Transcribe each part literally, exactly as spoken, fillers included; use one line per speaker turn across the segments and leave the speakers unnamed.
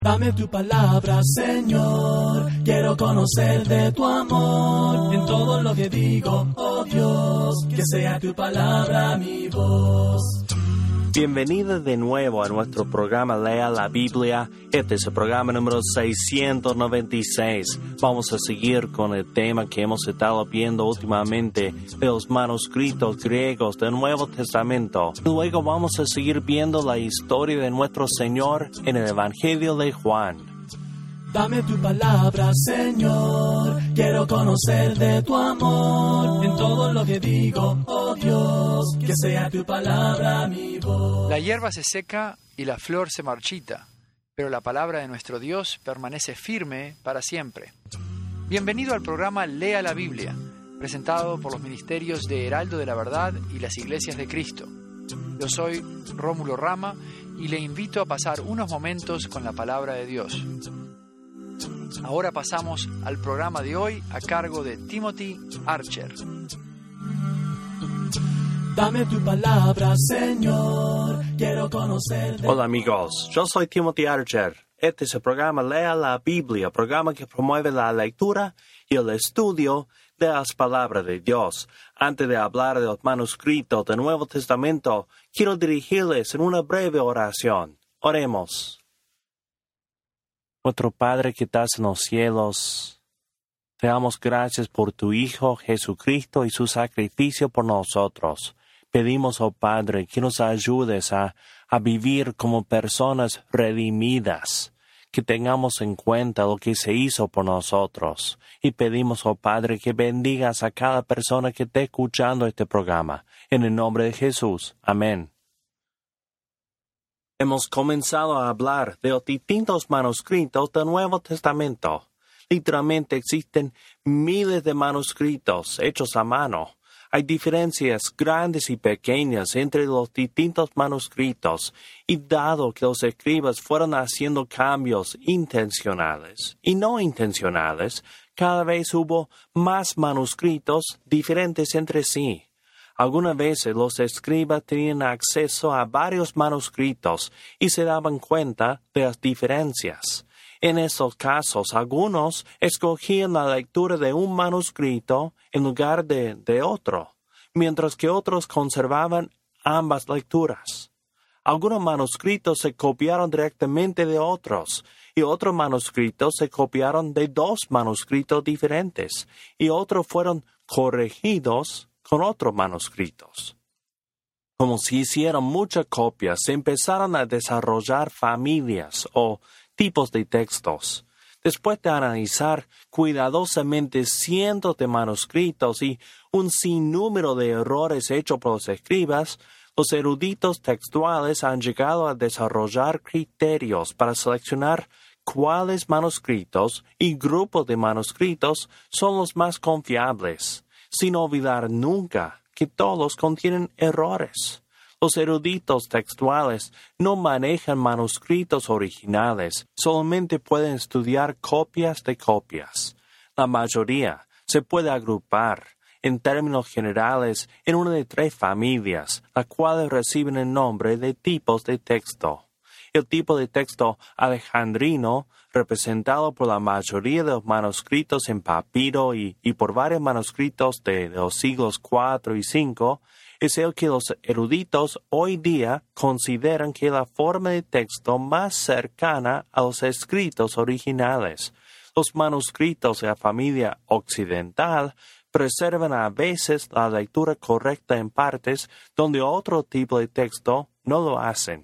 Dame tu palabra, Señor, quiero conocer de tu amor. En todo lo que digo, oh Dios, que sea tu palabra mi voz.
Bienvenido de nuevo a nuestro programa Lea la Biblia. Este es el programa número seiscientos noventa y seis. Vamos a seguir con el tema que hemos estado viendo últimamente de los manuscritos griegos del Nuevo Testamento. Luego vamos a seguir viendo la historia de nuestro Señor en el Evangelio de Juan.
Dame tu palabra, Señor, quiero conocer de tu amor. En todo lo que digo, oh Dios, que sea tu palabra mi voz.
La hierba se seca y la flor se marchita, pero la palabra de nuestro Dios permanece firme para siempre. Bienvenido al programa Lea la Biblia, presentado por los ministerios de Heraldo de la Verdad y las Iglesias de Cristo. Yo soy Rómulo Rama y le invito a pasar unos momentos con la palabra de Dios. Ahora pasamos al programa de hoy a cargo de Timothy Archer.
Dame tu palabra, Señor, quiero conocer de...
Hola amigos, yo soy Timothy Archer. Este es el programa Lea la Biblia, programa que promueve la lectura y el estudio de las palabras de Dios. Antes de hablar de los manuscritos del Nuevo Testamento, quiero dirigirles en una breve oración. Oremos. Nuestro Padre que estás en los cielos, te damos gracias por tu Hijo Jesucristo y su sacrificio por nosotros. Pedimos, oh Padre, que nos ayudes a, a vivir como personas redimidas, que tengamos en cuenta lo que se hizo por nosotros. Y pedimos, oh Padre, que bendigas a cada persona que esté escuchando este programa. En el nombre de Jesús. Amén. Hemos comenzado a hablar de los distintos manuscritos del Nuevo Testamento. Literalmente existen miles de manuscritos hechos a mano. Hay diferencias grandes y pequeñas entre los distintos manuscritos, y dado que los escribas fueron haciendo cambios intencionales y no intencionales, cada vez hubo más manuscritos diferentes entre sí. Algunas veces los escribas tenían acceso a varios manuscritos y se daban cuenta de las diferencias. En esos casos, algunos escogían la lectura de un manuscrito en lugar de, de otro, mientras que otros conservaban ambas lecturas. Algunos manuscritos se copiaron directamente de otros, y otros manuscritos se copiaron de dos manuscritos diferentes, y otros fueron corregidos con otros manuscritos. Como se hicieron muchas copias, se empezaron a desarrollar familias o tipos de textos. Después de analizar cuidadosamente cientos de manuscritos y un sinnúmero de errores hechos por los escribas, los eruditos textuales han llegado a desarrollar criterios para seleccionar cuáles manuscritos y grupos de manuscritos son los más confiables, sin olvidar nunca que todos contienen errores. Los eruditos textuales no manejan manuscritos originales, solamente pueden estudiar copias de copias. La mayoría se puede agrupar, en términos generales, en una de tres familias, las cuales reciben el nombre de tipos de texto. El tipo de texto alejandrino, representado por la mayoría de los manuscritos en papiro y, y por varios manuscritos de, de los siglos cuatro y cinco, es el que los eruditos hoy día consideran que es la forma de texto más cercana a los escritos originales. Los manuscritos de la familia occidental preservan a veces la lectura correcta en partes donde otro tipo de texto no lo hacen.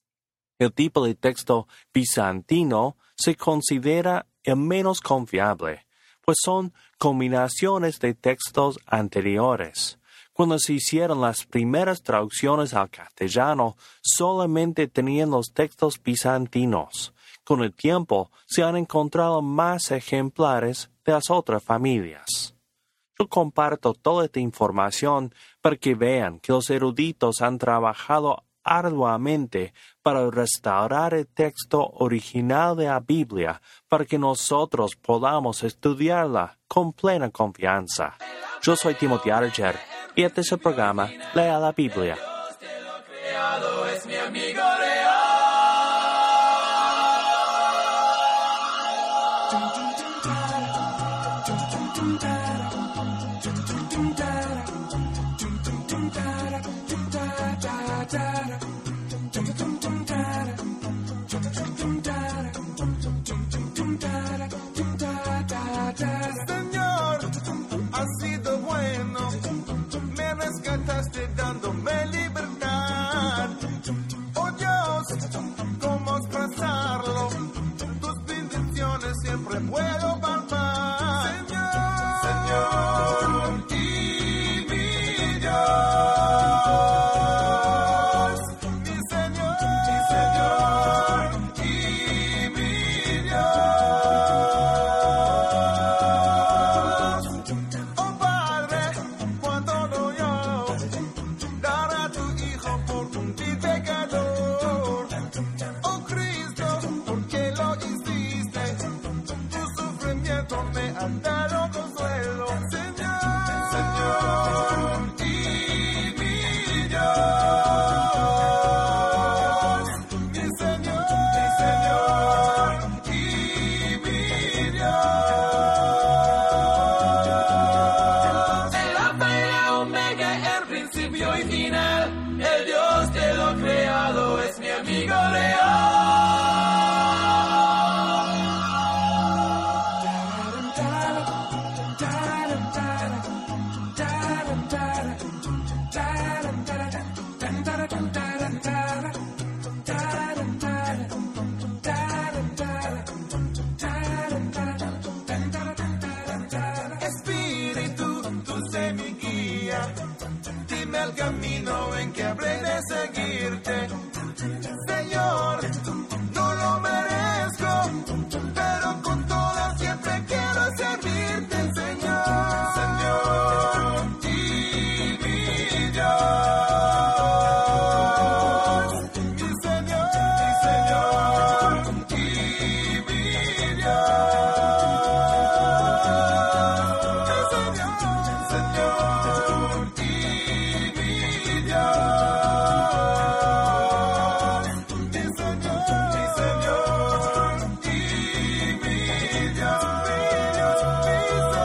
El tipo de texto bizantino se considera el menos confiable, pues son combinaciones de textos anteriores. Cuando se hicieron las primeras traducciones al castellano, solamente tenían los textos bizantinos. Con el tiempo, se han encontrado más ejemplares de las otras familias. Yo comparto toda esta información para que vean que los eruditos han trabajado arduamente para restaurar el texto original de la Biblia para que nosotros podamos estudiarla con plena confianza. Yo soy Timothy Archer y este es el programa Lea la Biblia.
Es mi amigo leal.
Señor, has sido bueno, me rescataste dándome libertad. Oh Dios, ¿cómo expresarlo? Tus bendiciones siempre puedo palpar. Señor, Señor y mi Dios, mi Señor, mi Señor y mi Dios. Oh Padre, cuando no yo dar a tu Hijo por un vil pecador. Oh Cristo, porque lo hiciste, tu sufrimiento me ha dado consuelo. Señor, Señor y mi Dios, mi Señor, mi Señor y mi Dios.
El alfa y la omega, el principio y final, el Dios de lo creado es mi amigo
Espíritu, tú sé mi guía, dime el camino en que habré de seguirte. Señor, no lo merezco, pero con todo siempre quiero servirte, Señor, Señor y mi Dios, mi Señor, mi Señor y mi Dios, mi Señor, Señor y mi Dios. Mi Señor, mi Señor y mi Dios, mi Dios, mi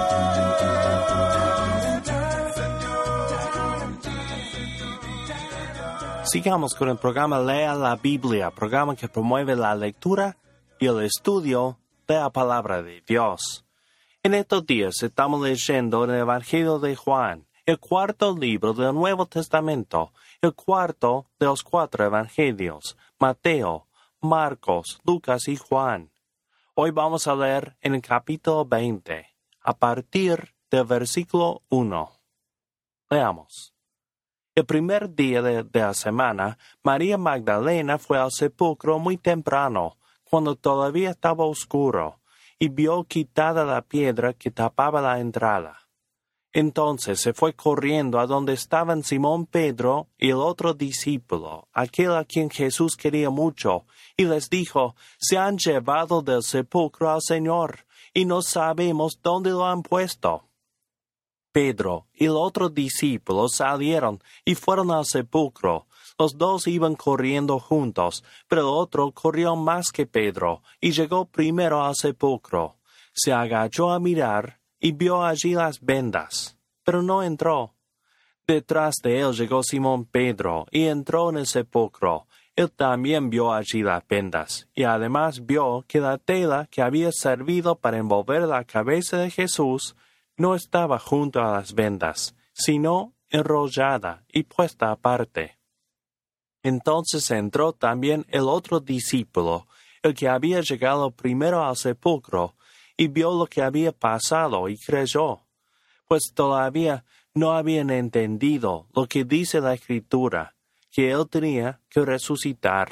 Señor.
Sigamos con el programa Lea la Biblia, programa que promueve la lectura y el estudio de la palabra de Dios. En estos días estamos leyendo en el Evangelio de Juan, el cuarto libro del Nuevo Testamento, el cuarto de los cuatro evangelios, Mateo, Marcos, Lucas y Juan. Hoy vamos a leer en el capítulo veinte, a partir del versículo uno. Leamos. El primer día de, de la semana, María Magdalena fue al sepulcro muy temprano, cuando todavía estaba oscuro, y vio quitada la piedra que tapaba la entrada. Entonces se fue corriendo a donde estaban Simón Pedro y el otro discípulo, aquel a quien Jesús quería mucho, y les dijo: se han llevado del sepulcro al Señor, y no sabemos dónde lo han puesto. Pedro y el otro discípulo salieron y fueron al sepulcro. Los dos iban corriendo juntos, pero el otro corrió más que Pedro, y llegó primero al sepulcro. Se agachó a mirar, y vio allí las vendas, pero no entró. Detrás de él llegó Simón Pedro, y entró en el sepulcro. Él también vio allí las vendas, y además vio que la tela que había servido para envolver la cabeza de Jesús no estaba junto a las vendas, sino enrollada y puesta aparte. Entonces entró también el otro discípulo, el que había llegado primero al sepulcro, y vio lo que había pasado y creyó, pues todavía no habían entendido lo que dice la Escritura, que él tenía que resucitar.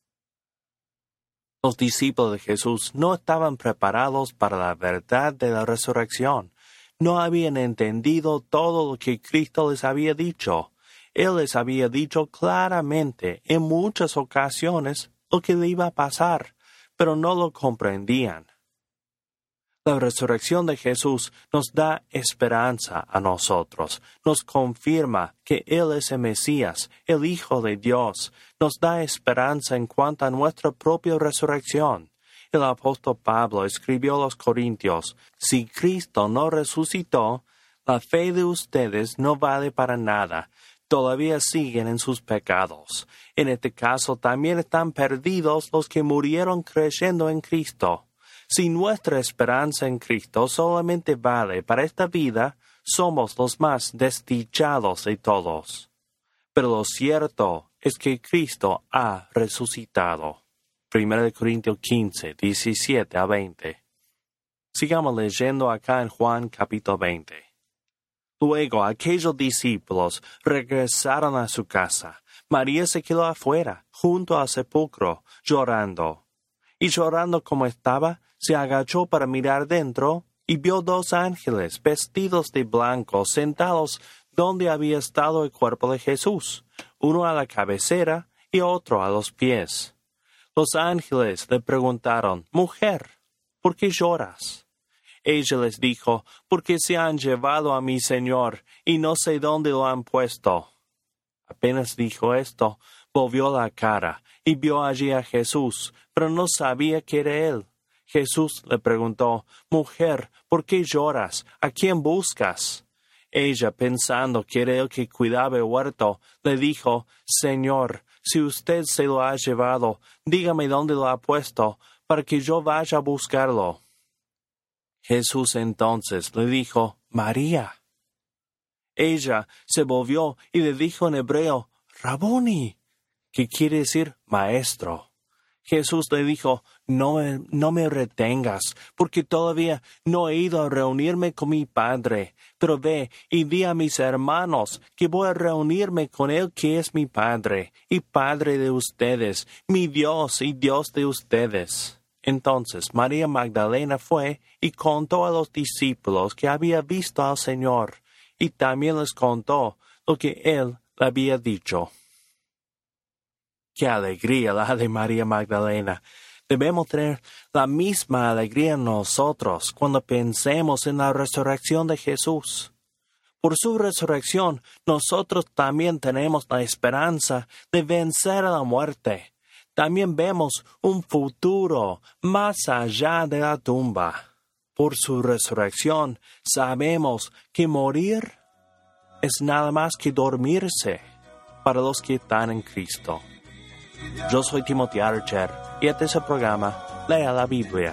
Los discípulos de Jesús no estaban preparados para la verdad de la resurrección. No habían entendido todo lo que Cristo les había dicho. Él les había dicho claramente en muchas ocasiones lo que le iba a pasar, pero no lo comprendían. La resurrección de Jesús nos da esperanza a nosotros, nos confirma que Él es el Mesías, el Hijo de Dios, nos da esperanza en cuanto a nuestra propia resurrección. El apóstol Pablo escribió a los Corintios: si Cristo no resucitó, la fe de ustedes no vale para nada. Todavía siguen en sus pecados. En este caso también están perdidos los que murieron creyendo en Cristo. Si nuestra esperanza en Cristo solamente vale para esta vida, somos los más desdichados de todos. Pero lo cierto es que Cristo ha resucitado. Primera de Corintios quince, diecisiete a veinte. Sigamos leyendo acá en Juan capítulo veinte. Luego aquellos discípulos regresaron a su casa. María se quedó afuera, junto al sepulcro, llorando. Y llorando como estaba, se agachó para mirar dentro y vio dos ángeles vestidos de blanco sentados donde había estado el cuerpo de Jesús, uno a la cabecera y otro a los pies. Los ángeles le preguntaron: Mujer, ¿por qué lloras? Ella les dijo: porque se han llevado a mi Señor y no sé dónde lo han puesto. Apenas dijo esto, volvió la cara y vio allí a Jesús, pero no sabía que era él. Jesús le preguntó: Mujer, ¿por qué lloras? ¿A quién buscas? Ella, pensando que era él que cuidaba el huerto, le dijo: Señor, si usted se lo ha llevado, dígame dónde lo ha puesto, para que yo vaya a buscarlo. Jesús entonces le dijo: María. Ella se volvió y le dijo en hebreo: Raboni, que quiere decir maestro. Jesús le dijo: no me, no me retengas, porque todavía no he ido a reunirme con mi Padre. Pero ve y di a mis hermanos que voy a reunirme con Él que es mi Padre, y Padre de ustedes, mi Dios y Dios de ustedes. Entonces María Magdalena fue y contó a los discípulos que había visto al Señor, y también les contó lo que Él le había dicho. ¡Qué alegría la de María Magdalena! Debemos tener la misma alegría nosotros cuando pensemos en la resurrección de Jesús. Por su resurrección, nosotros también tenemos la esperanza de vencer a la muerte. También vemos un futuro más allá de la tumba. Por su resurrección, sabemos que morir es nada más que dormirse para los que están en Cristo. Yo soy Timothy Archer y este es el programa Lea la Biblia.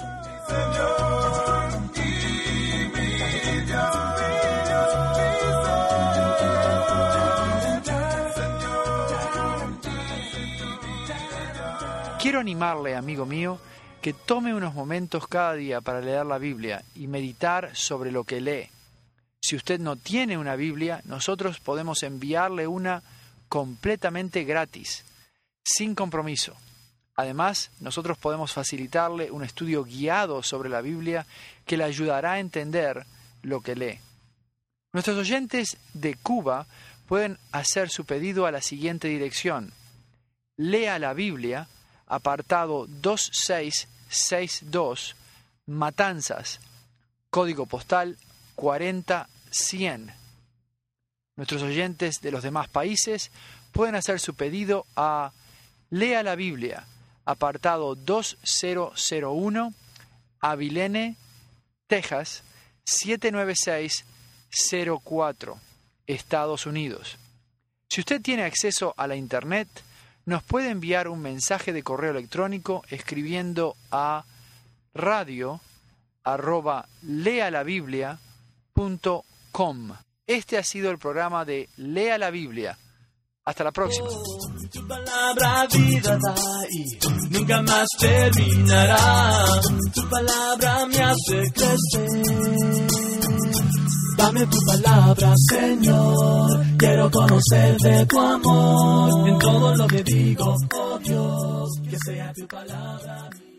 Quiero animarle, amigo mío, que tome unos momentos cada día para leer la Biblia y meditar sobre lo que lee. Si usted no tiene una Biblia, nosotros podemos enviarle una completamente gratis, sin compromiso. Además, nosotros podemos facilitarle un estudio guiado sobre la Biblia que le ayudará a entender lo que lee. Nuestros oyentes de Cuba pueden hacer su pedido a la siguiente dirección: Lea la Biblia, apartado dos seis seis dos, Matanzas, código postal cuarenta cien. Nuestros oyentes de los demás países pueden hacer su pedido a Lea la Biblia, apartado dos cero cero uno, Abilene, Texas, siete nueve seis cero cuatro, Estados Unidos. Si usted tiene acceso a la Internet, nos puede enviar un mensaje de correo electrónico escribiendo a radio arroba lealabiblia punto com. Este ha sido el programa de Lea la Biblia. Hasta la próxima.
Tu palabra vida da y nunca más terminará. Tu palabra me hace crecer. Dame tu palabra, Señor. Quiero conocer de tu amor. En todo lo que digo, oh Dios, que sea tu palabra.